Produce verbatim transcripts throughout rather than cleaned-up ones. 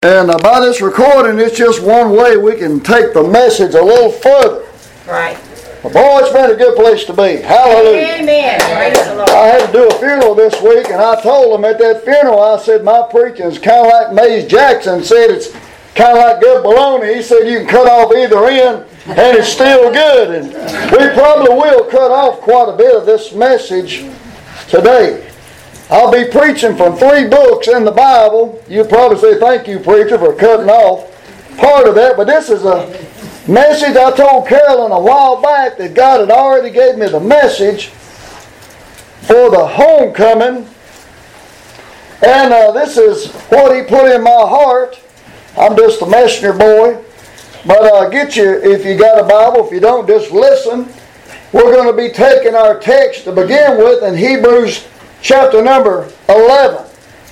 And uh, by this recording, it's just one way we can take the message a little further. Right. But boy, it's been a good place to be. Hallelujah. Amen. Praise the Lord. I had to do a funeral this week, and I told them at that funeral, I said, my preaching is kind of like Mays Jackson said, it's kind of like good bologna. He said, you can cut off either end, and it's still good. And we probably will cut off quite a bit of this message today. I'll be preaching from three books in the Bible. You'll probably say, thank you, preacher, for cutting off part of that. But this is a message I told Carolyn a while back that God had already gave me the message for the homecoming. And uh, this is what He put in my heart. I'm just a messenger boy. But uh, get you, if you got a Bible, if you don't, just listen. We're going to be taking our text to begin with in Hebrews chapter number eleven.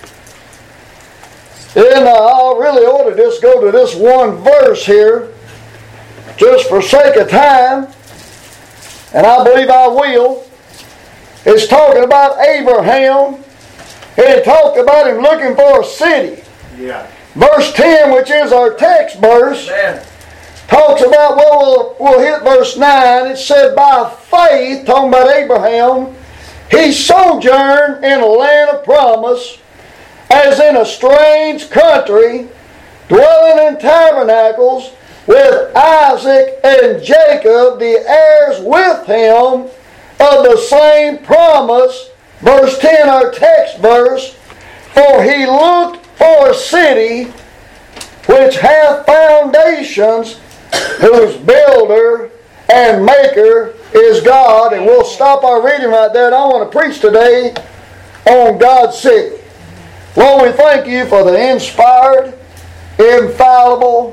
And uh, I really ought to just go to this one verse here, just for sake of time, and I believe I will. It's talking about Abraham, and it talked about him looking for a city. Yeah. Verse ten, which is our text verse, Amen. talks about, well, we'll, we'll hit verse nine. It said, by faith, talking about Abraham, he sojourned in a land of promise, as in a strange country, dwelling in tabernacles with Isaac and Jacob, the heirs with him of the same promise. Verse ten, our text verse, for he looked for a city which hath foundations, whose builder and maker is God. And we'll stop our reading right there. And I want to preach today on God's city. Lord, we thank you for the inspired, infallible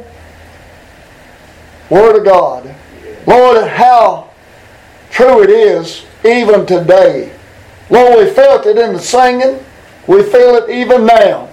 Word of God. Lord, how true it is even today. Lord, we felt it in the singing. We feel it even now.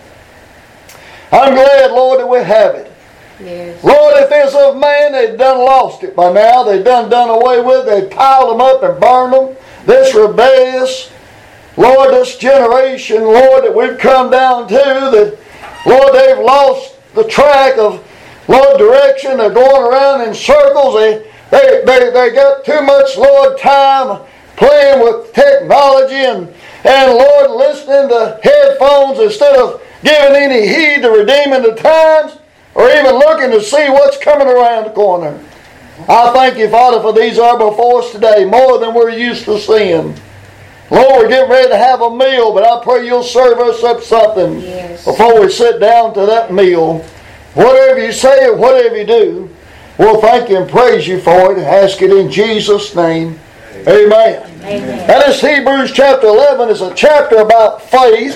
I'm glad, Lord, that we have it. Yes. Lord, if it's of man, they've done lost it by now. They've done done away with it. They've piled them up and burned them. This rebellious, Lord, this generation, Lord, that we've come down to, that, Lord, they've lost the track of, Lord, direction. They're going around in circles. They, they, they, they got too much, Lord, time playing with technology and, and, Lord, listening to headphones instead of giving any heed to redeeming the times, or even looking to see what's coming around the corner. I thank you, Father, for these are before us today, more than we're used to seeing. Lord, we're getting ready to have a meal, but I pray you'll serve us up something Yes. before we sit down to that meal. Whatever you say or whatever you do, we'll thank you and praise you for it and ask it in Jesus' name. Amen. Amen. Now this Hebrews chapter eleven is a chapter about faith.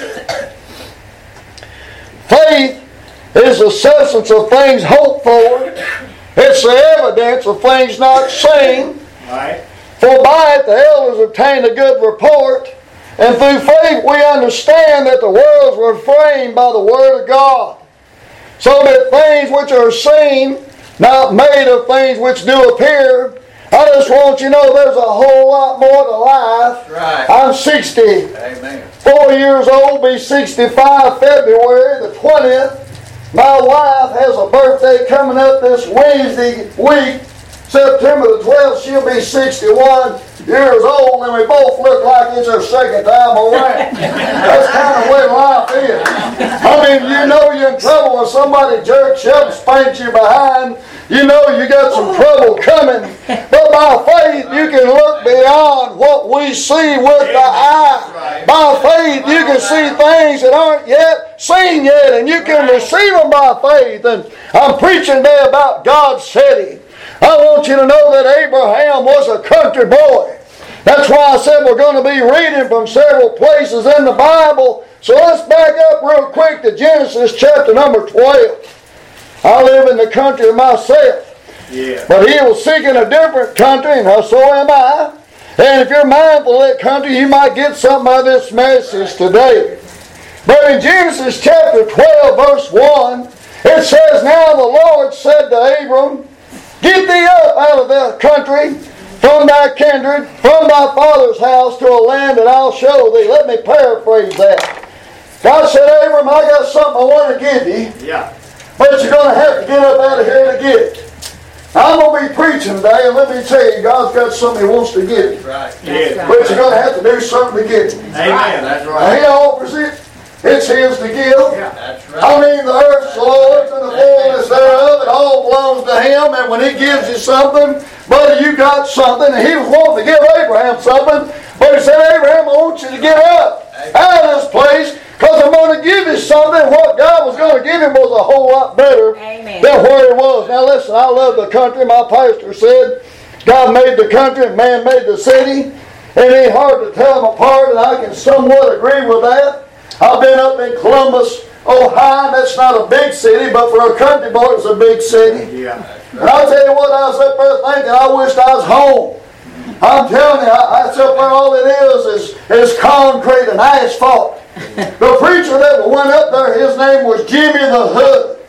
Faith is the substance of things hoped for. It's the evidence of things not seen. Right. For by it the elders obtained a good report. And through faith we understand that the worlds were framed by the Word of God, so that things which are seen, not made of things which do appear. I just want you to know there's a whole lot more to life. Right. I'm sixty-four Amen. years old, be sixty-five February the twentieth. My wife has a birthday coming up this Wednesday week, September the twelfth. She'll be sixty-one years old, and we both look like it's our second time around. That's kind of the way life is. I mean, you know you're in trouble when somebody jerks you up and spanks you behind. You know you got some trouble coming. But by faith, you can look beyond what we see with the eye. By faith, you can see things that aren't yet seen yet, and you can receive them by faith. And I'm preaching today about God's city. I want you to know that Abraham was a country boy. That's why I said we're going to be reading from several places in the Bible. So let's back up real quick to Genesis chapter number twelve. I live in the country myself. Yeah. But he was seeking a different country, and so am I. And if you're mindful of that country, you might get something out of this message today. But in Genesis chapter twelve, verse one, it says, now the Lord said to Abram, get thee up out of the country, from thy kindred, from thy father's house, to a land that I'll show thee. Let me paraphrase that. God said, Abram, I got something I want to give you. Yeah. But you're going to have to get up out of here to get it. I'm going to be preaching today, and let me tell you, God's got something He wants to give you. Right. That's right. But you're going to have to do something to get it. Amen. That's Now, right. He offers it. It's His to give. That's right. I mean, the earth's the Lord's and the fullness thereof. It all belongs to Him. And when He gives you something, buddy, you got something. And He was wanting to give Abraham something. But He said, Abraham, I want you to get up out of this place, because I'm going to give you something. What God was going to give him was a whole lot better Amen. than where he was. Now listen, I love the country. My pastor said, God made the country and man made the city. It ain't hard to tell them apart, and I can somewhat agree with that. I've been up in Columbus, Ohio. That's not a big city, but for a country boy, it's a big city. Yeah. And I'll tell you what, I was up there thinking, I wished I was home. I'm telling you, I, that's up there, all it is is, is concrete and asphalt. The preacher that went up there, his name was Jimmy the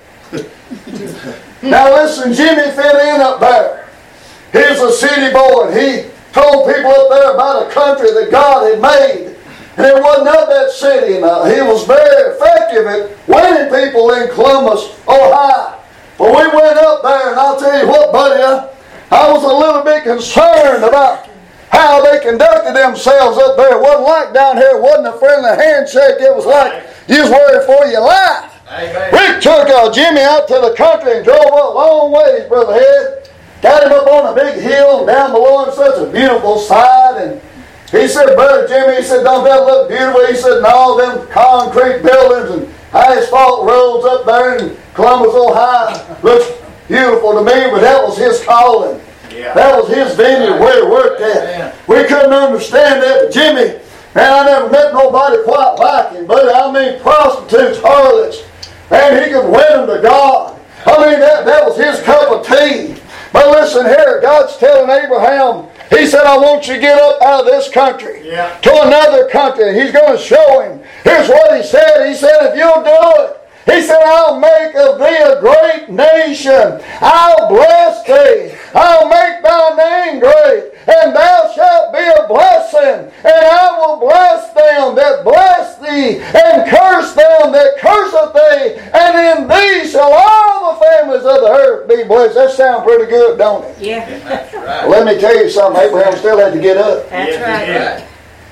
Hood. Now listen, Jimmy fit in up there. He's a city boy, and he told people up there about a country that God had made. And it wasn't of that city. And uh, he was very effective at winning people in Columbus, Ohio. But we went up there, and I'll tell you what, buddy, I, I was a little bit concerned about how they conducted themselves up there. It wasn't like down here. It wasn't a friendly handshake. It was like you was worried for your life. Amen. We took uh, Jimmy out to the country and drove up long ways, Brother Head. Got him up on a big hill, and down below him such a beautiful sight. And he said, Brother Jimmy, he said, don't that look beautiful? He said, no, them concrete buildings and asphalt roads up there in Columbus, Ohio looks beautiful to me, but that was his calling. Yeah. That was his vineyard where he worked at. Amen. We couldn't understand that, but Jimmy, man, I never met nobody quite like him, but I mean prostitutes, harlots, man, he could win them to God. I mean, that, that was his cup of tea. But listen here, God's telling Abraham, He said, I want you to get up out of this country Yeah. to another country. He's going to show him. Here's what He said. He said, if you'll do it, He said, I'll make of thee a great nation. I'll bless thee. I'll make thy name great. And thou shalt be a blessing. And I will bless them that bless thee. And curse them that curseth thee. And in thee shall all the families of the earth be blessed. That sounds pretty good, don't it? Yeah. That's right. Let me tell you something. Abraham still had to get up. That's Yes, right. he did.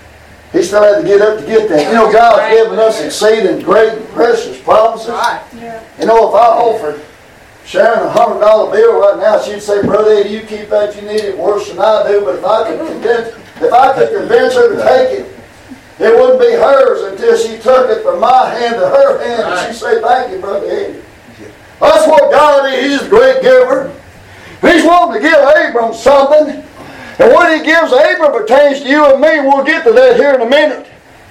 He still had to get up to get that. You know, God's given us exceeding great and precious promises. Yeah. You know, if I offered Sharon a hundred dollar bill right now, she'd say, Brother Eddie, you keep that, you need it worse than I do. But if I could convince, if I could convince her to take it, it wouldn't be hers until she took it from my hand to her hand, and she'd say, thank you, Brother Eddie. That's what God is. He's a great giver. He's wanting to give Abram something. And what He gives Abram pertains to you and me. We'll get to that here in a minute.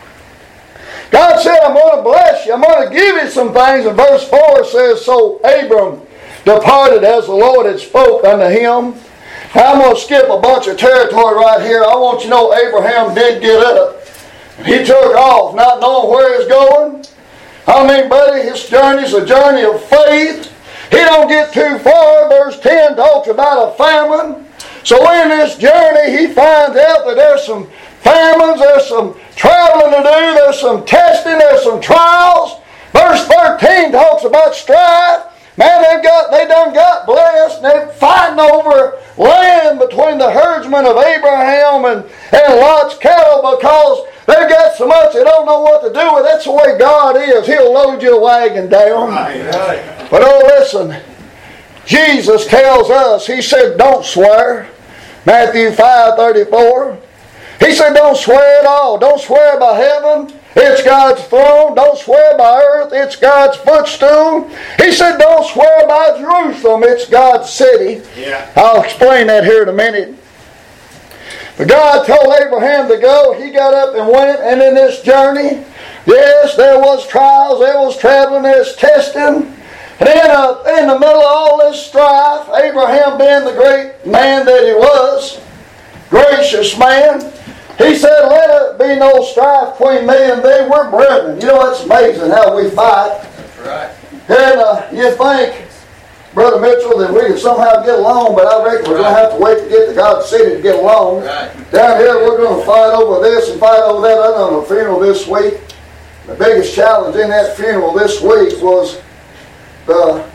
God said, I'm going to bless you. I'm going to give you some things. And verse four says, so Abram departed as the Lord had spoke unto him. Now I'm going to skip a bunch of territory right here. I want you to know Abraham did get up. He took off, not knowing where he's going. I mean, buddy, his journey's a journey of faith. He don't get too far. Verse ten talks about a famine. So in this journey, he finds out that there's some famines, there's some traveling to do, there's some testing, there's some trials. Verse thirteen talks about strife. Man, they've got, they done got blessed, and they're fighting over land between the herdsmen of Abraham and, and Lot's cattle because they've got so much they don't know what to do with. That's the way God is. He'll load your wagon down. Right, right. But oh, listen, Jesus tells us, He said, don't swear. Matthew five thirty-four. He said, don't swear at all. Don't swear by heaven. It's God's throne. Don't swear by earth. It's God's footstool. He said, don't swear by Jerusalem. It's God's city. Yeah. I'll explain that here in a minute. But God told Abraham to go. He got up and went. And in this journey, yes, there was trials. There was traveling. There's testing. And in, uh, in the middle of all this strife, Abraham being the great man that he was, gracious man, he said, let it be no strife between me and thee. We're brethren. You know, it's amazing how we fight. That's right. And uh, you think, Brother Mitchell, that we can somehow get along, but I reckon we're going to have to wait to get to God's city to get along. Right. Down here, we're going to fight over this and fight over that. I done a funeral this week. The biggest challenge in that funeral this week was the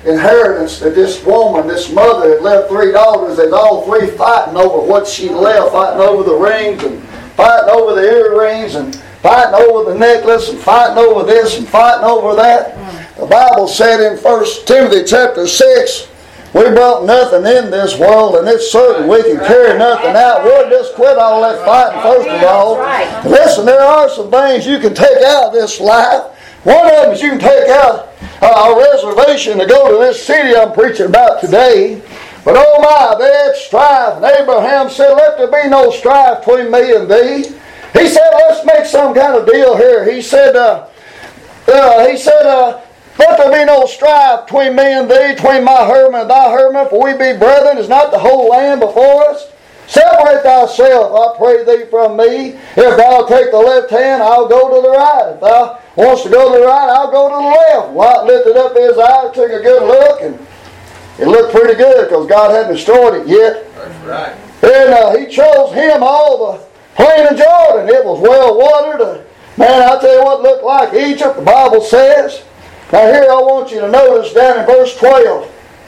inheritance that this woman, this mother, had left three daughters. They're all three fighting over what she left, fighting over the rings and fighting over the earrings and fighting over the necklace and fighting over this and fighting over that. The Bible said in First Timothy chapter six, we brought nothing in this world, and it's certain we can carry nothing out. We'll just quit all that fighting first of all. Listen, there are some things you can take out of this life. One of them is you can take out a reservation to go to this city I'm preaching about today. But oh my, they had strife. And Abraham said, let there be no strife between me and thee. He said, let's make some kind of deal here. He said, uh, uh, he said, uh, let there be no strife between me and thee, between my herdmen and thy herdmen, for we be brethren. Is not the whole land before us? Separate thyself, I pray thee, from me. If thou take the left hand, I'll go to the right. If thou wants to go to the right, I'll go to the left. Lot lifted up his eye, took a good look, and it looked pretty good because God hadn't destroyed it yet. That's right. And uh, he chose him all the plain of Jordan. It was well watered. Uh, man, I'll tell you what it looked like Egypt, the Bible says. Now here I want you to notice down in verse twelve.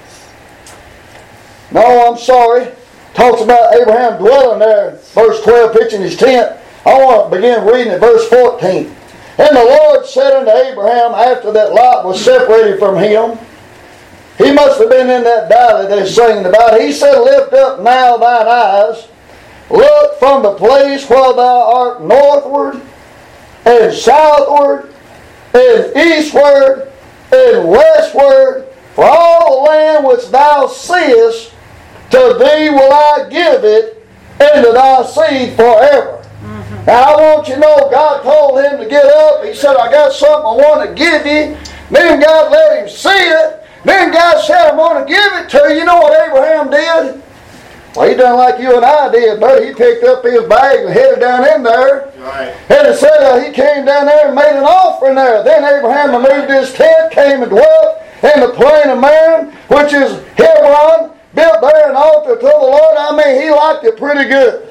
No, I'm sorry. Talks about Abraham dwelling there. Verse twelve, pitching his tent. I want to begin reading at verse fourteen. And the Lord said unto Abraham, after that Lot was separated from him, he must have been in that valley they're singing about. He said, lift up now thine eyes, look from the place where thou art northward, and southward, and eastward, and westward, for all the land which thou seest, to thee will I give it, and to thy seed forever. Mm-hmm. Now I want you to know, God told him to get up. He said, I got something I want to give you. Then God let him see it. Then God said, I'm going to give it to you. You know what Abraham did? Well, he done like you and I did, buddy. He picked up his bag and headed down in there. Right. And it said uh, he came down there and made an offering there. Then Abraham removed his tent, came and dwelt in the plain of Mamre, which is Hebron, built there an altar to the Lord. I mean, he liked it pretty good.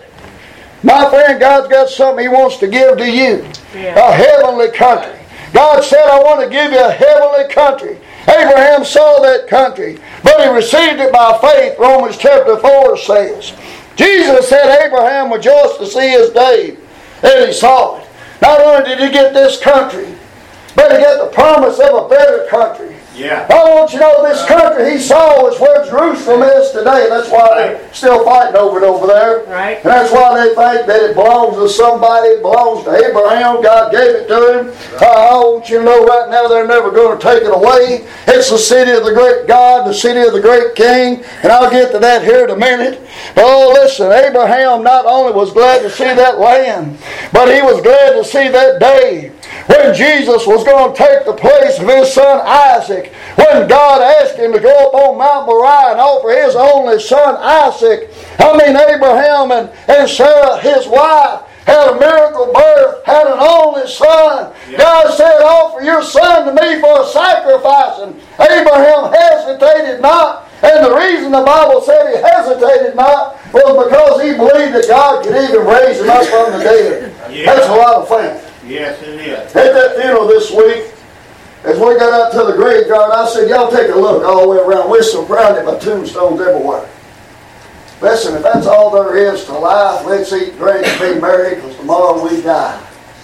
My friend, God's got something He wants to give to you. Yeah. A heavenly country. God said, I want to give you a heavenly country. Abraham saw that country, but he received it by faith, Romans chapter four says. Jesus said Abraham rejoiced to see his day, and he saw it. Not only did he get this country, but he got the promise of a better country. Yeah. I want you to know this country he saw is where Jerusalem is today. That's why Right. they're still fighting over it over there. Right. And that's why they think that it belongs to somebody. It belongs to Abraham. God gave it to him. Right. Uh, I want you to know right now they're never going to take it away. It's the city of the great God, the city of the great King. And I'll get to that here in a minute. But oh, listen, Abraham not only was glad to see that land, but he was glad to see that day when Jesus was going to take the place of his son Isaac. When God asked him to go up on Mount Moriah and offer his only son Isaac. I mean, Abraham and, and Sarah, his wife, had a miracle birth, had an only son. Yeah. God said, offer your son to me for a sacrifice. And Abraham hesitated not. And the reason the Bible said he hesitated not was because he believed that God could even raise him up from the dead. Yeah. That's a lot of faith. Yes, it is. At that funeral this week, as we got out to the graveyard, I said, y'all take a look all the way around. We're surrounded by tombstones everywhere. Listen, if that's all there is to life, let's eat, drink, and be merry, because tomorrow we die.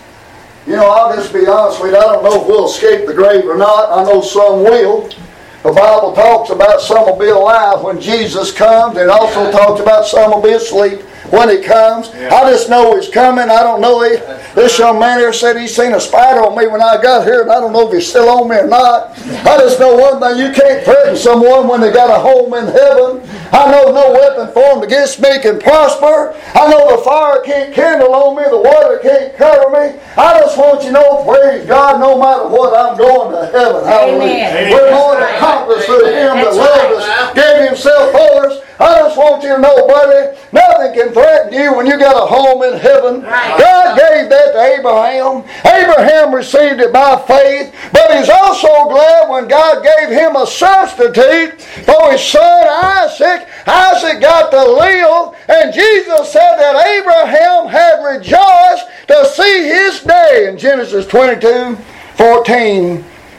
You know, I'll just be honest with you. I don't know if we'll escape the grave or not. I know some will. The Bible talks about some will be alive when Jesus comes. It also yeah. talks about some will be asleep when He comes. Yeah. I just know He's coming. I don't know. He, this young man here said he seen a spider on me when I got here, and I don't know if he's still on me or not. I just know one thing. You can't threaten someone when they got a home in heaven. I know no weapon formed against me can prosper. I know the fire can't kindle on me. The water can't cover me. I just want you to know, praise God, no matter what, I'm going to heaven. Hallelujah. We're going to accomplish through Him that loved us, gave Himself for us. I just want you to know, buddy, nothing can threaten you when you got a home in heaven. Right. God gave that to Abraham. Abraham received it by faith, but he's also glad when God gave him a substitute for his son Isaac. Isaac got to live, and Jesus said that Abraham had rejoiced to see his day in Genesis twenty-two fourteen.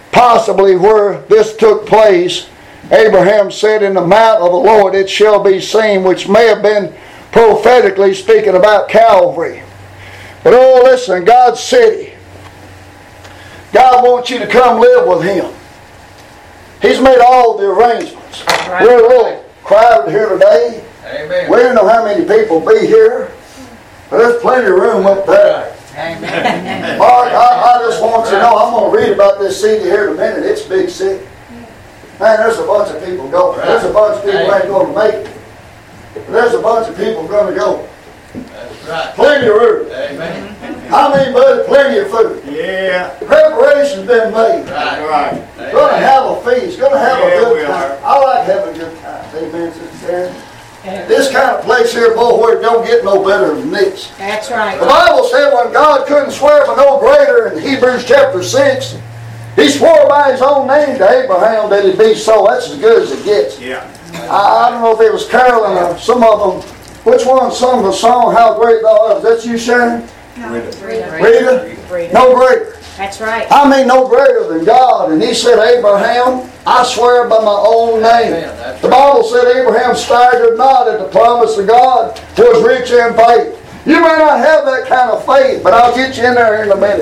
possibly where this took place, Abraham said, in the mount of the Lord it shall be seen, which may have been prophetically speaking about Calvary. But oh, listen, God's city. God wants you to come live with Him. He's made all the arrangements. Right. We're a little crowded here today. Amen. We don't know how many people be here, but there's plenty of room up there. Amen. Mark, I, I just want you to know, I'm going to read about this city here in a minute. It's a big city. Man, there's a bunch of people going. There's a bunch of people who ain't going to make it. But there's a bunch of people going to go. That's right. Plenty of room. Amen. I mean, buddy, plenty of food. Yeah. Preparation's been made. Right. Right. Going to have a feast. Going to have a Yeah, good we time. are. I like having a good time. Amen, Sister Karen. This kind of place here, boy, where it don't get no better than this. That's right. The Bible said when God couldn't swear by no greater in Hebrews chapter six, He swore by His own name to Abraham that it'd be so. That's as good as it gets. Yeah. I, I don't know if it was Carolyn or some of them. Which one sung the song, How Great Thou Art? Is that you, Sharon? Rita. Rita? Rita. No greater. That's right. I mean no greater than God. And He said, Abraham, I swear by my own name. Amen. That's The right. Bible said Abraham staggered not at the promise of God, was rich in faith. You may not have that kind of faith, but I'll get you in there in a minute.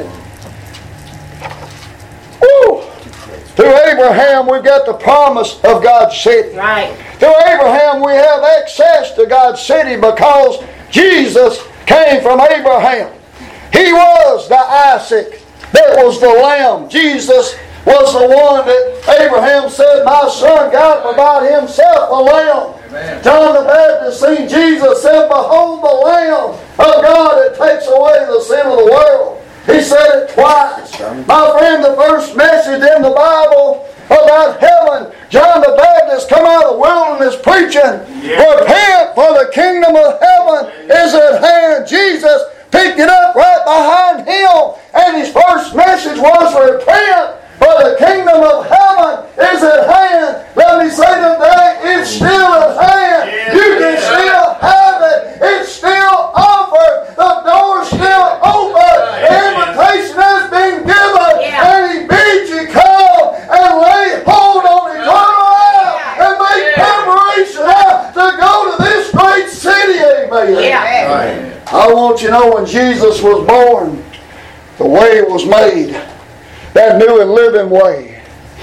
Woo! Through Abraham, we've got the promise of God's city. Right. Through Abraham, we have access to God's city because Jesus came from Abraham. He was the Isaac that was the lamb. Jesus was the one that Abraham said, my son, God provide Himself a lamb. Amen. John the Baptist seen Jesus, said, behold the Lamb of God that takes away the sin of the world. He said it twice. My friend, the first message in the Bible about heaven, John the Baptist come out of the wilderness preaching, Yeah. repent, for the kingdom of heaven is at hand. Jesus picked it up right behind Him, and His first message was, repent, for the kingdom of heaven is at hand. Let me say today, it's still at hand. Yeah. You can still have it. It's still offered. The door's still open. The invitation has been given. Yeah. And He bids you come and lay hold on eternal life and make preparation now to go to this great city. Amen. Yeah. Right. I want you to know when Jesus was born, the way it was made, that new and living way.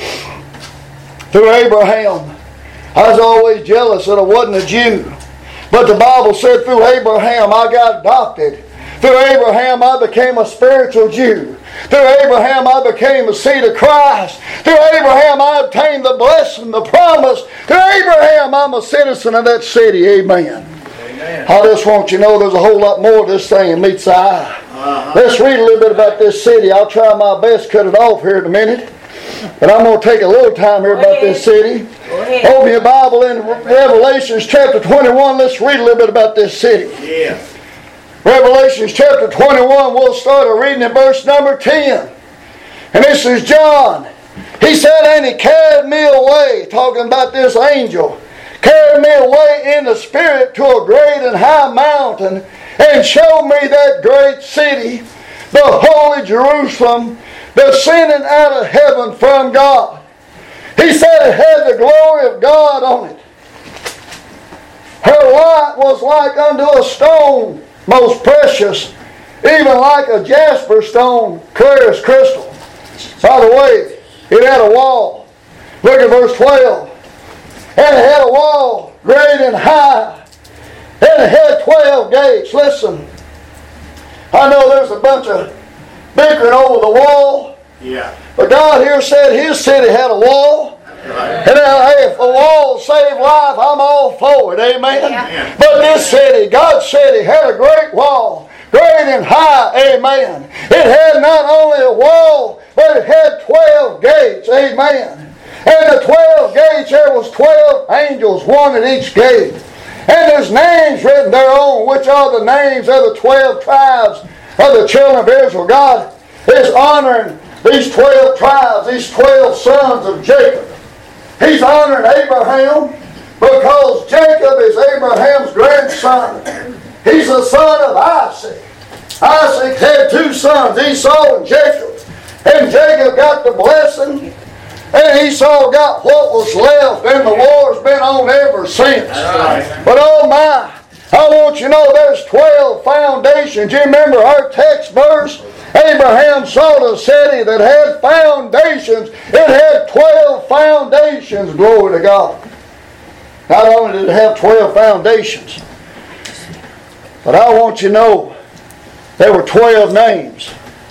Through Abraham, I was always jealous that I wasn't a Jew. But the Bible said through Abraham I got adopted. Through Abraham I became a spiritual Jew. Through Abraham I became a seed of Christ. Through Abraham I obtained the blessing, the promise. Through Abraham I'm a citizen of that city. Amen. Amen. I just want you to know there's a whole lot more to this thing than meets the eye. Uh-huh. Let's read a little bit about this city. I'll try my best to cut it off here in a minute. But I'm going to take a little time here about this city. Go ahead. Open your Bible in Revelations chapter twenty-one. Let's read a little bit about this city. Yeah. Revelations chapter twenty-one, we'll start reading at verse number ten. And this is John. He said, and He carried me away, talking about this angel, carried me away in the Spirit to a great and high mountain, and showed me that great city, the holy Jerusalem, descending out of heaven from God. He said it had the glory of God on it. Her light was like unto a stone, most precious, even like a jasper stone, clear as crystal. By the way, it had a wall. Look at verse twelve. And it had a wall great and high. And it had twelve gates. Listen, I know there's a bunch of bickering over the wall, Yeah. but God here said His city had a wall. Right. And now, hey, if a wall saved life, I'm all for it. Amen. Yeah. But this city, God's city, had a great wall, great and high. Amen. It had not only a wall, but it had twelve gates. Amen. And the twelve gates, there was twelve angels, one at each gate. And there's names written thereon, which are the names of the twelve tribes of the children of Israel. God is honoring these twelve tribes, these twelve sons of Jacob. He's honoring Abraham because Jacob is Abraham's grandson. He's the son of Isaac. Isaac had two sons, Esau and Jacob. And Jacob got the blessing And Esau got what was left, and the war's been on ever since. But oh my, I want you to know there's twelve foundations. You remember our text verse? Abraham sought a city that had foundations. It had twelve foundations, glory to God. Not only did it have twelve foundations, but I want you to know there were twelve names.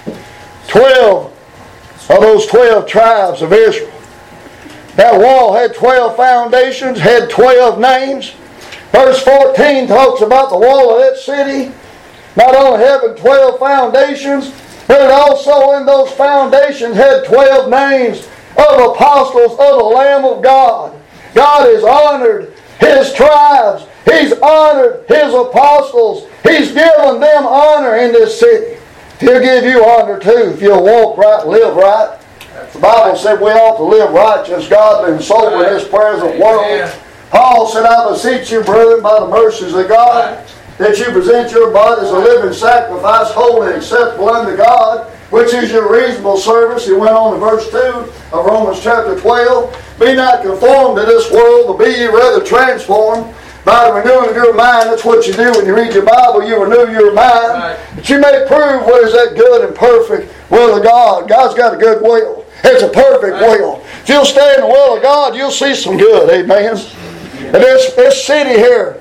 twelve of those twelve tribes of Israel. That wall had twelve foundations, had twelve names. Verse fourteen talks about the wall of that city not only having twelve foundations, but it also in those foundations had twelve names of apostles of the Lamb of God. God has honored His tribes. He's honored His apostles. He's given them honor in this city. He'll give you honor too if you'll walk right, live right. The Bible said we ought to live righteous, godly, and sober in this present world. Paul said, I beseech you, brethren, by the mercies of God, that you present your bodies a living sacrifice, holy and acceptable unto God, which is your reasonable service. He went on to verse two of Romans chapter twelve. Be not conformed to this world, but be ye rather transformed by the renewing of your mind. That's what you do when you read your Bible. You renew your mind, that you may prove what is that good and perfect will of God. God's got a good will. It's a perfect will. If you'll stay in the will of God, you'll see some good. Amen. And this, this city here,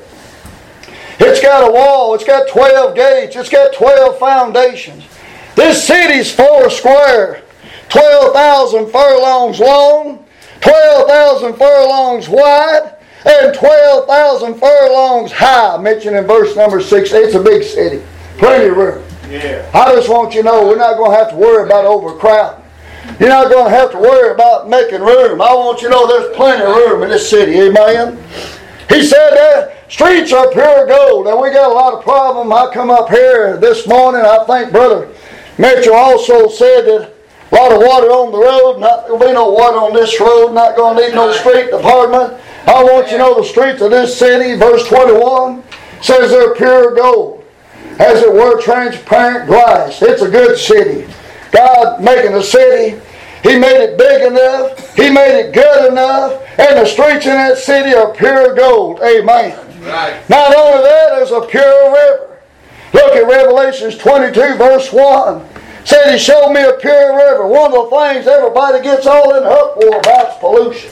it's got a wall. It's got twelve gates. It's got twelve foundations. This city's four square, twelve thousand furlongs long, twelve thousand furlongs wide, and twelve thousand furlongs high, mentioned in verse number six. It's a big city. Plenty of room. Yeah. I just want you to know we're not going to have to worry about overcrowding. You're not going to have to worry about making room. I want you to know there's plenty of room in this city. Amen. He said that streets are pure gold. And we got a lot of problem. I come up here this morning. I think Brother Mitchell also said that a lot of water on the road. Not, there'll be no water on this road. Not going to need no street department. I want you to know the streets of this city, verse twenty-one, says they're pure gold, as it were transparent glass. It's a good city. God making a city, He made it big enough, He made it good enough, and the streets in that city are pure gold. Amen. Right. Not only that, there's a pure river. Look at Revelations twenty-two, verse one. Said He showed me a pure river. One of the things everybody gets all in the uproar about is pollution.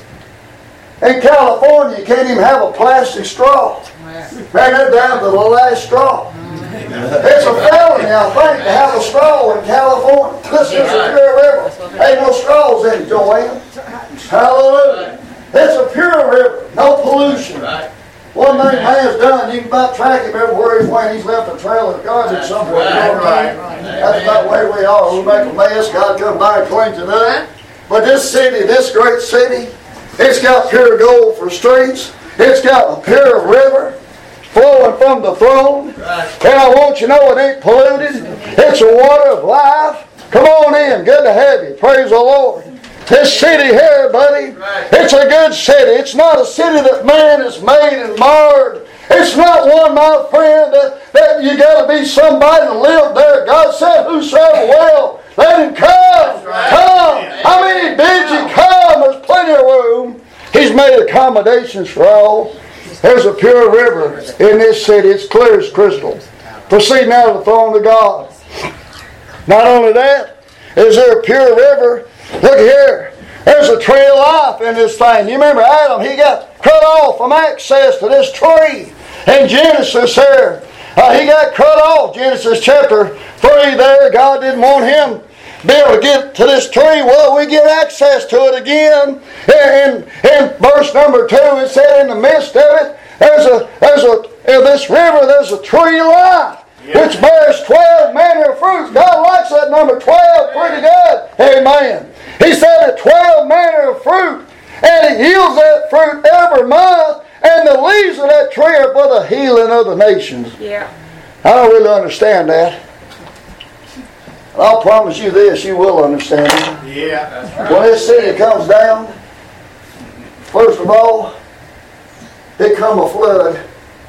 In California, you can't even have a plastic straw. Man, they're down to the last straw. It's a felony, I think, to have a straw in California. This is a pure river. Ain't no straws in it, Joanne. Hallelujah. It's a pure river. No pollution. One thing man's done, you can about track him everywhere he's went. He's left a trail of garbage somewhere. You know what I mean? That's about the way we are. We make a mess. God comes by and cleans it up. But this city, this great city, it's got pure gold for streets. It's got a pure river flowing from the throne. Right. And I want you to know it ain't polluted. It's a water of life. Come on in. Good to have you. Praise the Lord. This city here, buddy, right. It's a good city. It's not a city that man has made and marred. It's not one, my friend, that, that you got to be somebody to live there. God said, whosoever will, let him come. Right. Come. How many bid you come? There's plenty of room. He's made accommodations for all. There's a pure river in this city. It's clear as crystal. Proceeding out of the throne of God. Not only that, is there a pure river? Look here. There's a tree of life in this thing. You remember Adam, he got cut off from access to this tree. In Genesis here, uh, he got cut off. Genesis chapter three there, God didn't want him be able to get to this tree. Well, we get access to it again. In, in verse number two, it said in the midst of it, there's a there's a in this river, there's a tree of life, yeah, which bears twelve manner of fruits. God likes that number twelve pretty good. Amen. He said that twelve manner of fruit, and it yields that fruit every month, and the leaves of that tree are for the healing of the nations. Yeah. I don't really understand that. I'll promise you this, you will understand it. Yeah, that's right. When this city comes down, first of all, it come a flood.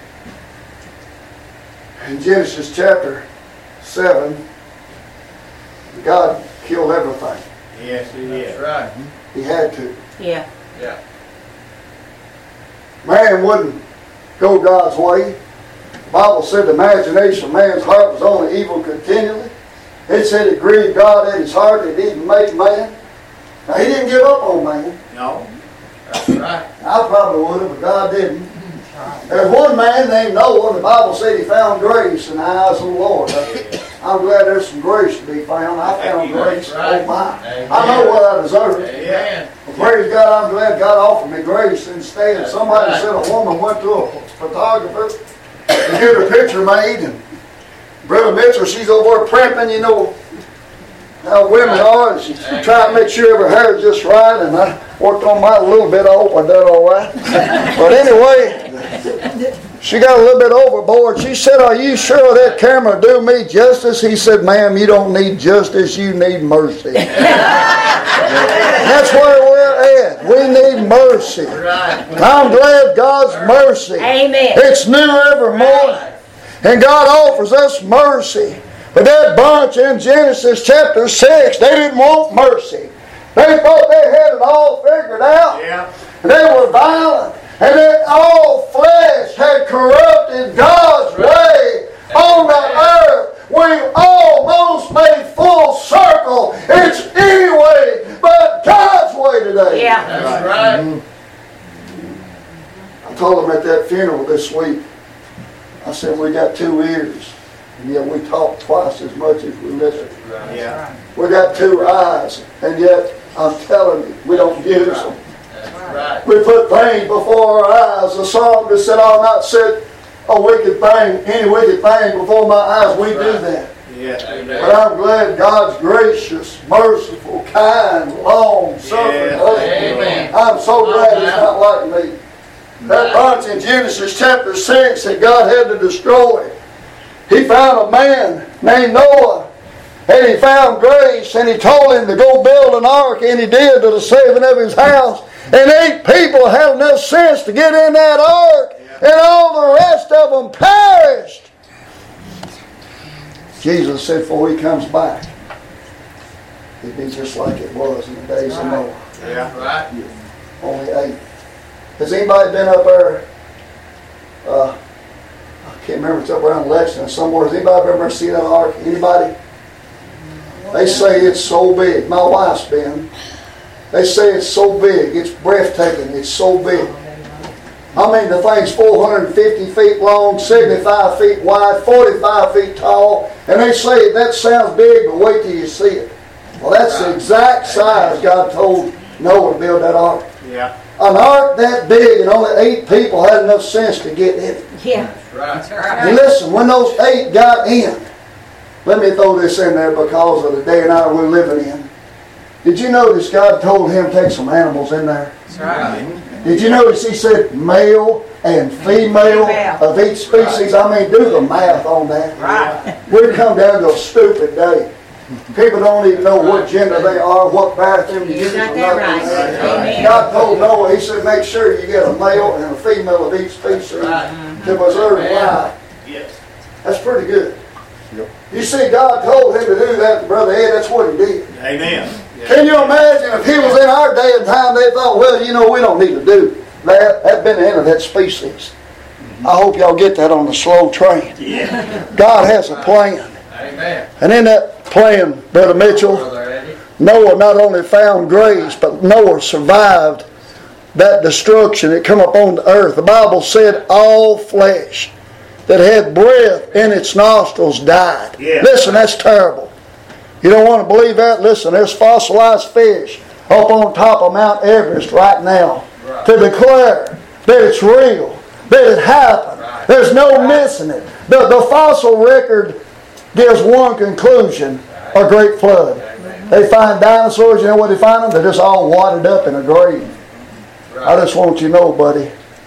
In Genesis chapter seven, God killed everything. Yes, He did. Right. He had to. Yeah. Yeah. Man wouldn't go God's way. The Bible said the imagination of man's heart was only evil continually. It said it grieved God in his heart that he didn't make man. Now, he didn't give up on man. No. That's right. I probably would have, but God didn't. There's one man named Noah. The Bible said he found grace in the eyes of the Lord. I'm glad there's some grace to be found. I found grace. Right. Oh my. I know what I deserve. Amen. Well, praise God, I'm glad God offered me grace instead. That's Somebody right. said a woman went to a photographer to get her picture made, and Brother Mitchell, she's over there primping, you know how women are, and she's trying to make sure her hair is just right, and I worked on mine a little bit. I hope I did all right. But anyway, she got a little bit overboard. She said, "Are you sure that camera do me justice?" He said, "Ma'am, you don't need justice, you need mercy." That's where we're at. We need mercy. Right. I'm glad God's mercy. Amen. It's new every morning. And God offers us mercy. But that bunch in Genesis chapter six, they didn't want mercy. They thought they had it all figured out. Yeah. They were violent. And that all flesh had corrupted God's way on the earth. We almost made full circle. It's any way but God's way today. Yeah. That's right. I told them at that funeral this week, I said, we got two ears, and yet we talk twice as much as we listen. Yeah. We got two eyes, and yet I'm telling you, we don't use them. That's right. We put things before our eyes. The psalmist said, I'll not set a wicked thing, any wicked thing before my eyes. We do that. Yes. But I'm glad God's gracious, merciful, kind, long, suffering. Yes. Amen. I'm so glad He's not like me. That bunch in Genesis chapter six that God had to destroy. He found a man named Noah, and he found grace, and he told him to go build an ark, and he did, to the saving of his house. And eight people had enough sense to get in that ark, and all the rest of them perished. Jesus said before He comes back, it'd be just like it was in the days of Noah. Yeah. Right. Only eight. Has anybody been up there? Uh, I can't remember. It's up around Lexington somewhere. Has anybody ever seen that ark? Anybody? They say it's so big. My wife's been. They say it's so big. It's breathtaking. It's so big. I mean, the thing's four hundred fifty feet long, seventy-five feet wide, forty-five feet tall. And they say that sounds big, but wait till you see it. Well, that's the exact size God told Noah to build that ark. Yeah. An ark that big, and only eight people had enough sense to get in it. Yeah. Right. And listen, when those eight got in, let me throw this in there because of the day and hour we're living in. Did you notice God told him to take some animals in there? That's right. Did you notice He said male and female of each species? I mean, do the math on that. Right. We've come down to a stupid day. People don't even know what gender they are, what bathroom you You use. got or that nothing. right. Amen. God told Noah, He said, make sure you get a male and a female of each species Right. to preserve life. Yes. That's pretty good. You see, God told him to do that, Brother Ed, that's what He did. Amen. Can you imagine if He was in our day and time, they thought, well, you know, we don't need to do that. That's been the end of that species. I hope y'all get that on the slow train. Yeah. God has a plan. Amen. And in that plan, Brother Mitchell, Brother Eddie. Noah not only found grace, but Noah survived that destruction that come upon the earth. The Bible said all flesh that had breath in its nostrils died. Yeah. Listen, that's terrible. You don't want to believe that? Listen, there's fossilized fish up on top of Mount Everest right now Right. to declare that it's real, that it happened. Right. There's no missing it. The, the fossil record gives one conclusion, a great flood. They find dinosaurs, you know what they find them? They're just all wadded up in a grave. Right. I just want you to know, buddy,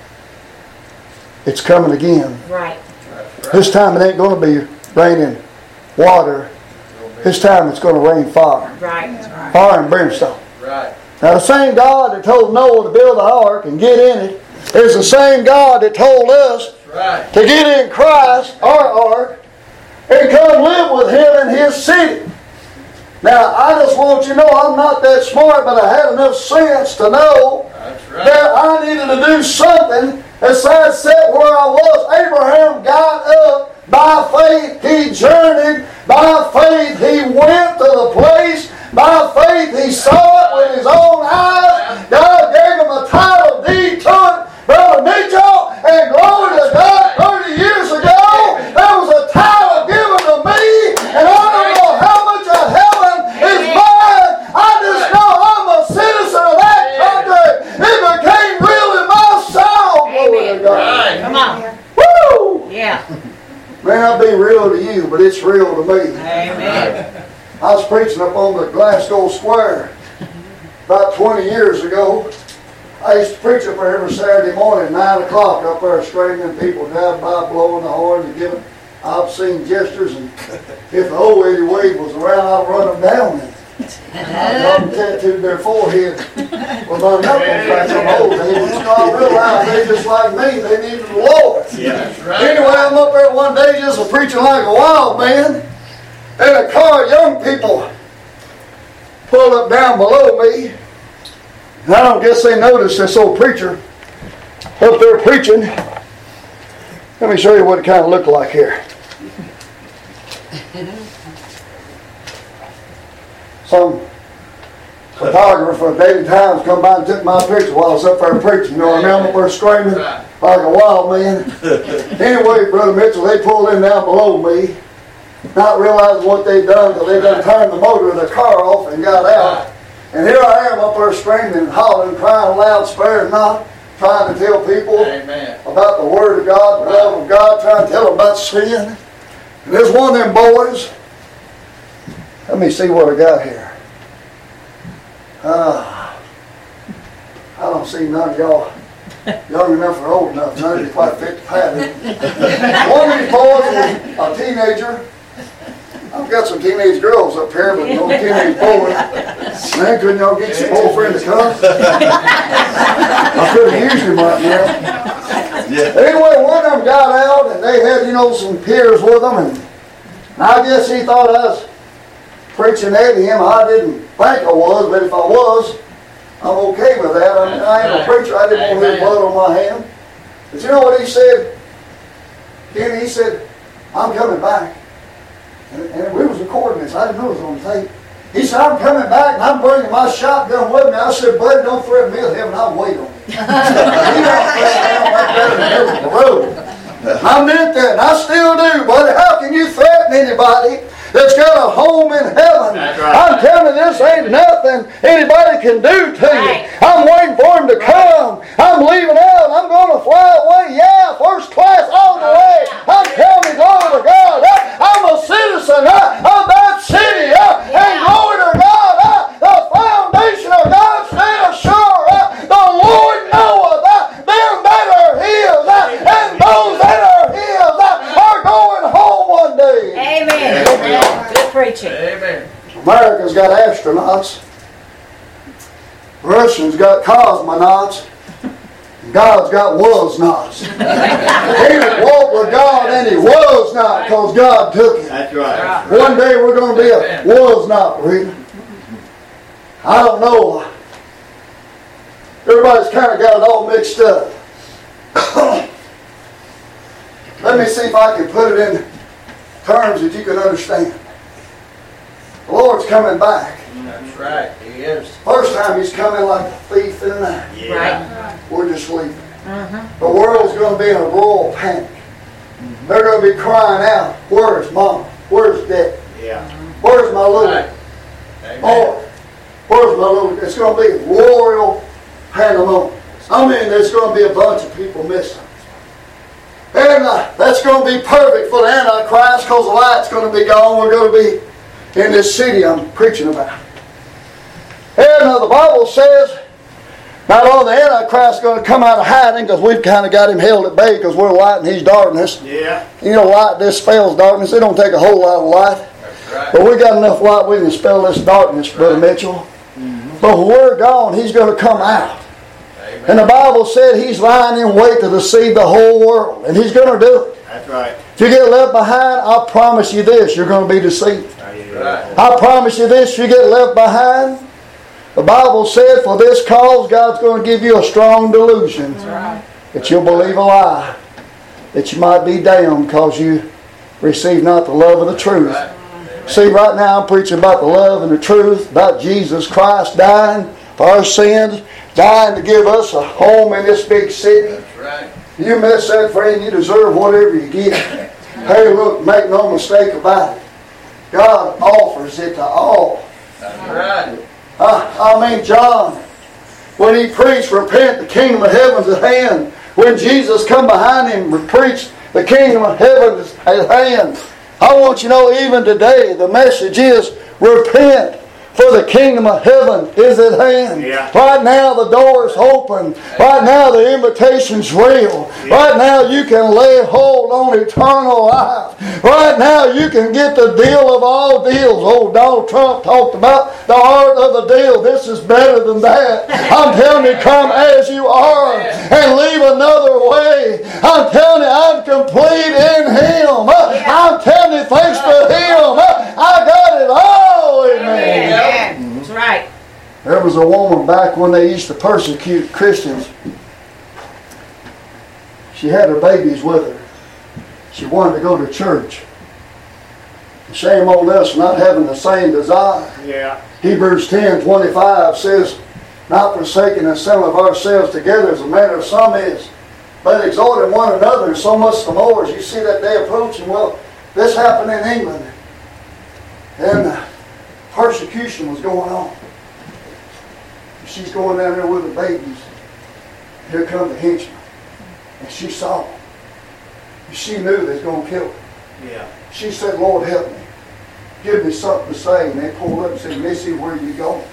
it's coming again. Right. That's right. This time it ain't going to be raining water. This time it's going to rain fire. Right. Fire and brimstone. Right. Now the same God that told Noah to build the ark and get in it is the same God that told us Right. to get in Christ, our ark, and come live with Him in His city. Now, I just want you to know I'm not that smart, but I had enough sense to know That's right. that I needed to do something. As I sat where I was, Abraham got up. By faith he journeyed. By faith he went to the place. By faith he saw it with his own eyes. God gave him a title deed to it. Brother Mitchell, and glory to God, thirty years ago, there was a title given to me, and I don't know how much of heaven is mine. I just know I'm a citizen of that country. It became real in my soul. Glory to God. Right. Come on. Woo! Yeah. May not be real to you, but it's real to me. Amen. I was preaching up on the Glasgow Square about twenty years ago. I used to preach up there every Saturday morning, nine o'clock, up there screaming, people driving by, blowing the horn and giving obscene gestures. And if the old Eddie Wade was around, I'd run them down. And I'd got them tattooed their forehead with my knuckles back from old days. So I realized they just like me, they needed the Lord. That's right. Anyway, I'm up there one day just a preaching like a wild man. And a car of young people pulled up down below me. And I don't guess they noticed this old preacher up there preaching. Let me show you what it kind of looked like here. Some photographer of Daily Times come by and took my picture while I was up there preaching. You know, and I'm up there screaming like a wild man. Anyway, Brother Mitchell, they pulled in down below me, not realizing what they'd done until they done turned the motor of the car off and got out. And here I am up there screaming and hollering, crying loud, sparing not, trying to tell people Amen. about the Word of God, the love of God, trying to tell them about sin. And there's one of them boys. Let me see what I got here. Uh, I don't see none of y'all young enough or old enough. None of you quite fit the pattern. One of these boys was a teenager. I've got some teenage girls up here, but no teenage boys. Man, couldn't y'all get your boyfriend to come? I could have used him right now. Anyway, one of them got out, and they had, you know, some peers with them, and I guess he thought I was preaching at him. I didn't think I was, but if I was, I'm okay with that. I mean, I ain't a preacher. I didn't want his blood on my hand. But you know what he said? Kenny, he said, I'm coming back. And, and we was recording this. I didn't know it was on tape. He said, I'm coming back and I'm bringing my shotgun with me. I said, buddy, don't threaten me with heaven. I'll wait on you. He don't threaten down right there in the middle of the road. I meant that, and I still do, buddy. How can you threaten anybody that's got a home in heaven? That's right. I'm telling you, this ain't nothing anybody can do to you. Right. I'm waiting for him to come. I'm leaving out. I'm going to fly away. Yeah, first class all the way. I'm telling you, glory to God. I'm a citizen of that city. And glory to God, the foundation of God stands sure. The Lord knoweth them that are His. And those that are His are going home one day. Amen. Amen. Good preaching. Amen. America's got astronauts. Russians got cosmonauts. God's got was-nots. He walked with God and he was not because God took him. That's right. One day we're going to be a was-not, Reed. I don't know. Everybody's kind of got it all mixed up. Let me see if I can put it in terms that you can understand. The Lord's coming back. That's right. He is. First time He's coming like a thief in the night. Right. We're just sleeping. Mm-hmm. The world's going to be in a royal panic. They're going to be crying out, where's Mama? Where's Dad? Yeah. Where's my little Right. Amen. boy? Where's my little... It's going to be royal pandemonium. I mean, there's going to be a bunch of people missing. And uh, that's going to be perfect for the Antichrist because the light's going to be gone. We're going to be in this city I'm preaching about. And uh, the Bible says not only the Antichrist is going to come out of hiding because we've kind of got him held at bay because we're light and he's darkness. Yeah. You know, light dispels darkness. It don't take a whole lot of light. That's right. But we got enough light we can dispel this darkness, Brother Mitchell. Mm-hmm. But when we're gone, he's going to come out. Amen. And the Bible said he's lying in wait to deceive the whole world. And he's going to do it. That's right. If you get left behind, I promise you this, you're going to be deceived. Are you Right. I promise you this, you get left behind. The Bible said, for this cause, God's going to give you a strong delusion. Right. That you'll believe a lie. That you might be damned because you receive not the love of the truth. Right. See, right now I'm preaching about the love and the truth, about Jesus Christ dying for our sins, dying to give us a home in this big city. That's right. You miss that, friend, you deserve whatever you get. Hey, look, make no mistake about it. God offers it to all. That's right. I, I mean, John, when he preached, repent, the kingdom of heaven's at hand. When Jesus come behind him and preached, the kingdom of heaven is at hand. I want you to know, even today, the message is, repent, for the kingdom of heaven is at hand. Yeah. Right now the door is open. Right now the invitation's real. Yeah. Right now you can lay hold on eternal life. Right now you can get the deal of all deals. Old Donald Trump talked about the art of the deal. This is better than that. I'm telling you, come as you are and leave another way. I'm telling you, I'm complete in Him. I'm telling you, thanks to Him, I got it all. Amen. Amen. That's right. There was a woman back when they used to persecute Christians. She had her babies with her. She wanted to go to church. Shame on us not having the same desire. Yeah. Hebrews ten twenty-five says, not forsaking the assembly of ourselves together as a manner of some is, but exhorting one another, and so much the more as you see that day approaching. Well, this happened in England. And uh, persecution was going on. She's going down there with the babies. Here come the henchmen. And she saw them. She knew they was going to kill her. Yeah. She said, Lord, help me. Give me something to say. And they pulled up and said, Missy, where are you going?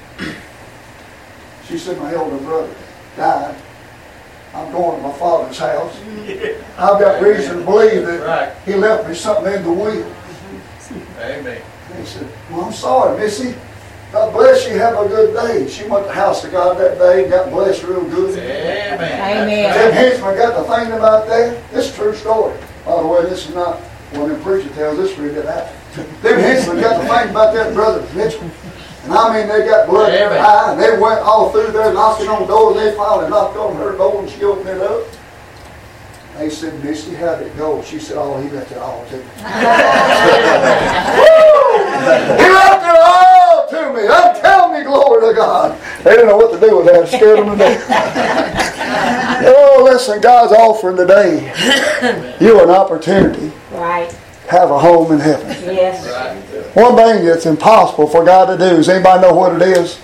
She said, my elder brother died. I'm going to my father's house. I've got reason to believe that Right. he left me something in the will. Amen. And he said, well, I'm sorry, Missy. God bless you. Have a good day. She went to the house of God that day and got blessed real good. Amen. Amen. Tim Henchman got the thing about that. This is a true story. By the way, this is not one the preacher tells. This really did happen. Tim Henchman got the thing about that brother Mitchell. And I mean, they got blood in their eye, and they went all through there knocking on doors. They finally knocked on her door, and she opened it up. They said, Missy, how'd it go? She said, oh, he left it all to me. He left it all to me. I'm telling you, glory to God. They didn't know what to do with that. It scared them to death. Oh, listen, God's offering today you an opportunity Right. to have a home in heaven. Yes. Right. One thing that's impossible for God to do. Does anybody know what it is?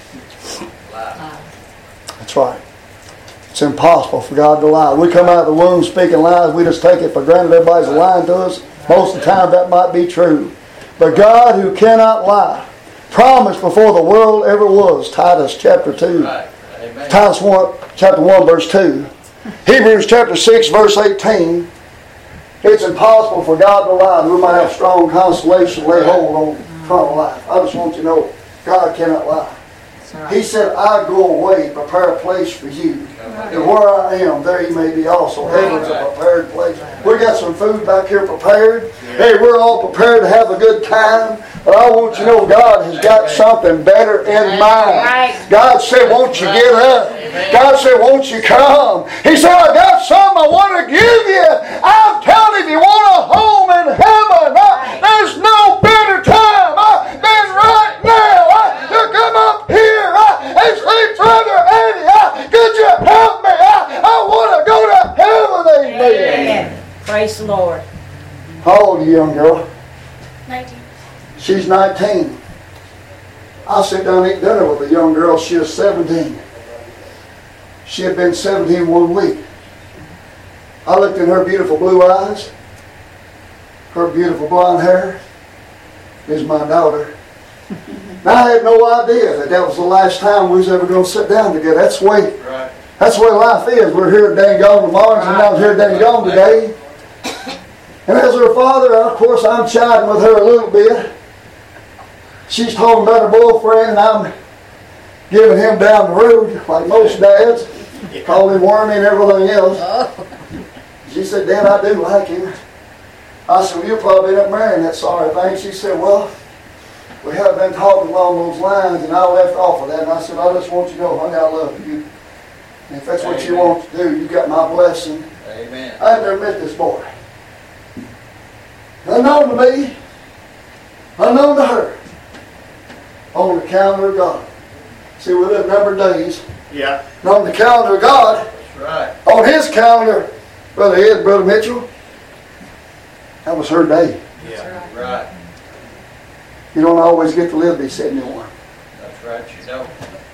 That's right. It's impossible for God to lie. We come out of the womb speaking lies. We just take it for granted everybody's lying to us. Most of the time that might be true. But God, who cannot lie, promised before the world ever was. Titus chapter two. Right. Amen. Titus one, chapter one, verse two. Hebrews chapter six, verse eighteen. It's impossible for God to lie. We might have strong consolation, lay hold on eternal life. I just want you to know, God cannot lie. He said, I go away, prepare a place for you. And where I am, there you may be also. Heaven's a prepared place. We got some food back here prepared. Hey, we're all prepared to have a good time. But I want you to know God has got something better in mind. God said, won't you get up? God said, won't you come? He said, I got something I want to give you. I'm telling you, if you want a home in heaven, uh, there's no better time uh, than right now uh, to come up here uh, and say, Brother Eddie, uh, could you help me? Uh, I want to go to heaven. Amen. Amen. Praise the Lord. How old are you, young girl? nineteen. She's nineteen. I sit down and eat dinner with a young girl. She was seventeen. She had been seventeen one week. I looked in her beautiful blue eyes, her beautiful blonde hair. Is my daughter. Now, I had no idea that that was the last time we was ever going to sit down together. That's the way, Right. that's the way life is. We're here at Dangone tomorrow, and sometimes here at Dangone today. And as her father, of course, I'm chiding with her a little bit. She's talking about her boyfriend, and I'm giving him down the road, like most dads, calling him wormy and everything else. She said, Dad, I do like him. I said, well, you'll probably end up marrying that sorry thing. She said, well, we had been talking along those lines, and I left off of that, and I said, I just want you to know I got love for you. And if that's what you Amen. want to do, you got my blessing. Amen. I had never met this boy. Unknown to me, unknown to her, on the calendar of God. See, we live numbered days. Yeah. And on the calendar of God, That's right. on his calendar, Brother Ed, Brother Mitchell, that was her day. Yeah. Right. You don't always get to live to be seventy-one. That's right. You don't.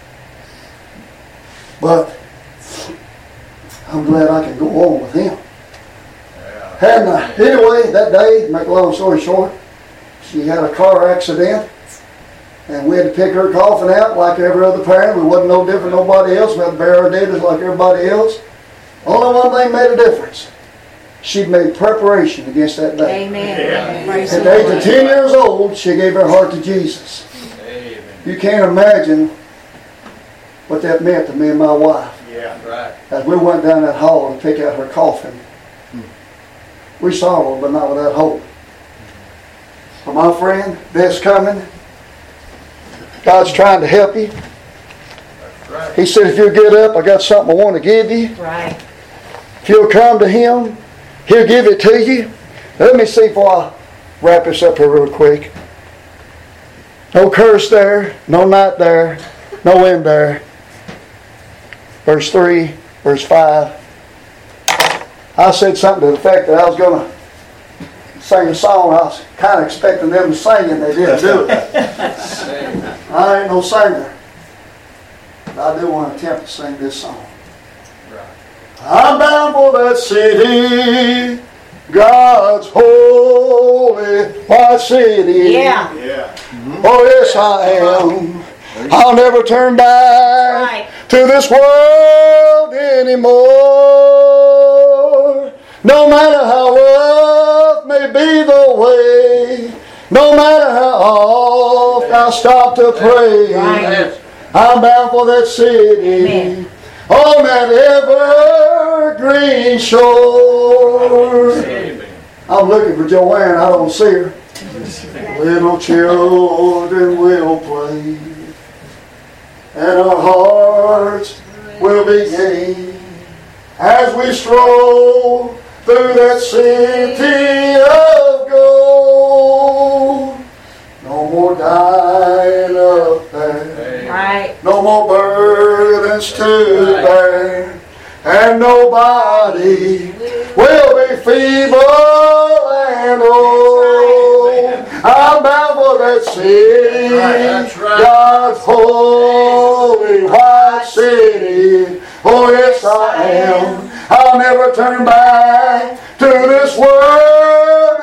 But I'm glad I can go on with him. Yeah. And uh, anyway, that day, to make a long story short, she had a car accident. And we had to pick her coffin out like every other parent. We wasn't no different than nobody else. We had to bury her dead just like everybody else. Only one thing made a difference. She'd made preparation against that day. Amen. Yeah. Praise At the the age Lord. of ten years old, she gave her heart to Jesus. Amen. You can't imagine what that meant to me and my wife. Yeah. Right. As we went down that hall to pick out her coffin, we sorrowed, but not without hope. For my friend, death's coming. God's trying to help you. That's right. He said, if you'll get up, I got something I want to give you. Right. If you'll come to Him, He'll give it to you. Let me see before I wrap this up here real quick. No curse there, no night there, no end there. Verse three, verse five. I said something to the effect that I was going to sing a song. I was kind of expecting them to sing, and they didn't do it. Amen. I ain't no singer. But I do want to attempt to sing this song. Right. I'm bound for that city, God's holy white city. Yeah. Yeah. Oh yes, I am. I'll never turn back Right. to this world anymore. No matter how rough may be the way, no matter how oft I stop to pray, Right. I'm bound for that city Amen. on that evergreen shore. Amen. I'm looking for Joanne, I don't see her. Little children will play, and our hearts will be gay as we stroll through that city of gold. No more dying up there, Right. no more burdens to bear, and nobody will be feeble and old. I'm bound for that city, That's right. God's holy white city. Oh yes, I am. I'll never turn back to this world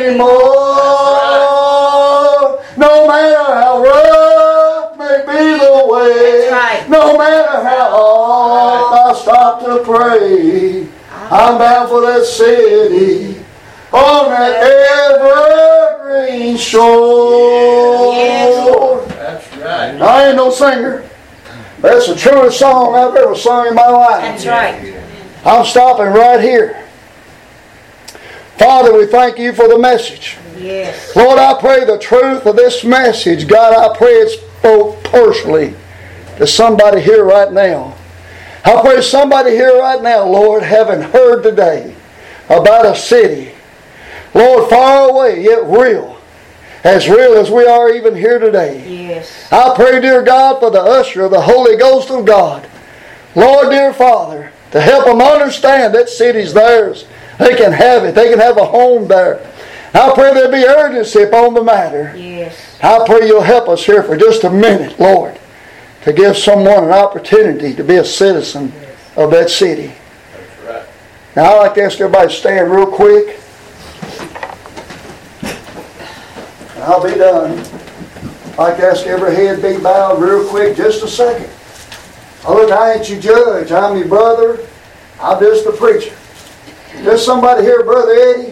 anymore. No matter how rough may be the way, That's right. no matter how oft I stop to pray, I'm bound for that city on that evergreen shore. Yes. That's right. I ain't no singer. That's the truest song I've ever sung in my life. That's right. I'm stopping right here. Father, we thank you for the message. Yes. Lord, I pray the truth of this message. God, I pray it spoke personally to somebody here right now. I pray somebody here right now, Lord, having heard today about a city, Lord, far away yet real, as real as we are even here today. Yes. I pray, dear God, for the usher of the Holy Ghost of God. Lord, dear Father, to help them understand that city's theirs. They can have it. They can have a home there. I pray there be urgency upon the matter. Yes. I pray you'll help us here for just a minute, Lord, to give someone an opportunity to be a citizen of that city. That's right. Now, I'd like to ask everybody to stand real quick. And I'll be done. I'd like to ask every head be bowed real quick, just a second. Oh, look, I ain't your judge. I'm your brother. I'm just the preacher. There's somebody here, Brother Eddie.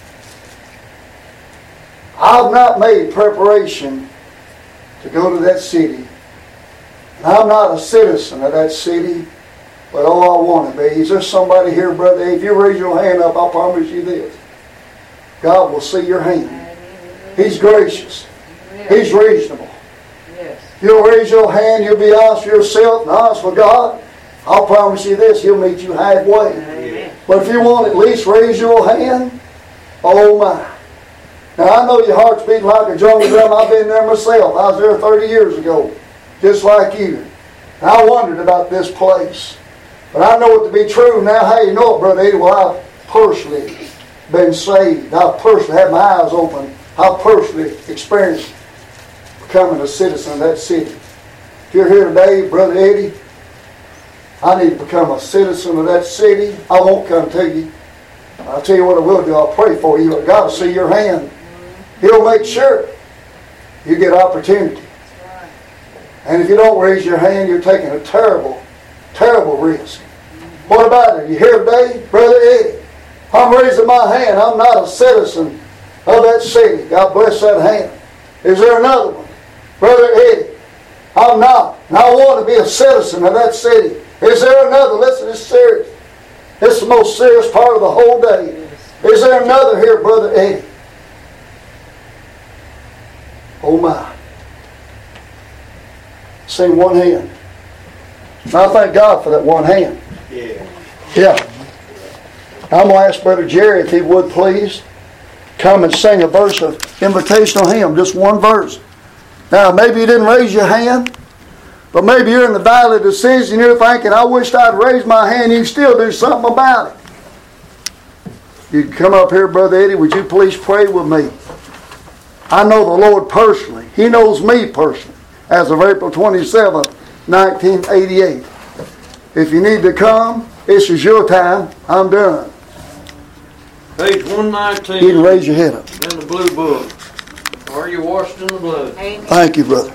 I've not made preparation to go to that city. I'm not a citizen of that city, but oh, I want to be. Is there somebody here, Brother Eddie? If you raise your hand up, I'll promise you this. God will see your hand. He's gracious. He's reasonable. Yes. You'll raise your hand, you'll be honest with yourself and honest with God. I'll promise you this, He'll meet you halfway. Amen. But if you won't at least raise your hand, oh my. Now I know your heart's beating like a jungle drum. I've been there myself. I was there thirty years ago, just like you. And I wondered about this place. But I know it to be true now. How you know it, Brother Eddie? Well, I've personally been saved. I've personally had my eyes open. I've personally experienced becoming a citizen of that city. If you're here today, Brother Eddie, I need to become a citizen of that city. I won't come to you. I'll tell you what I will do. I'll pray for you. But God will see your hand. He'll make sure you get opportunity. And if you don't raise your hand, you're taking a terrible, terrible risk. What about it? You here today? Brother Eddie, I'm raising my hand. I'm not a citizen of that city. God bless that hand. Is there another one? Brother Eddie, I'm not. And I want to be a citizen of that city. Is there another? Listen, it's serious. This is the most serious part of the whole day. Is there another here, Brother Eddie? Oh my. Sing one hand. And I thank God for that one hand. Yeah. Yeah. I'm going to ask Brother Jerry if he would please come and sing a verse of invitational hymn. Just one verse. Now maybe you didn't raise your hand, but maybe you're in the valley of decision. You're thinking, I wished I'd raised my hand. You can still do something about it. You can come up here, Brother Eddie. Would you please pray with me? I know the Lord personally. He knows me personally. As of April twenty-seventh, nineteen eighty-eight. If you need to come, this is your time. I'm done. Page one nineteen. You can raise your head up. In the blue book. Are you washed in the blood? Amen. Thank you, brother.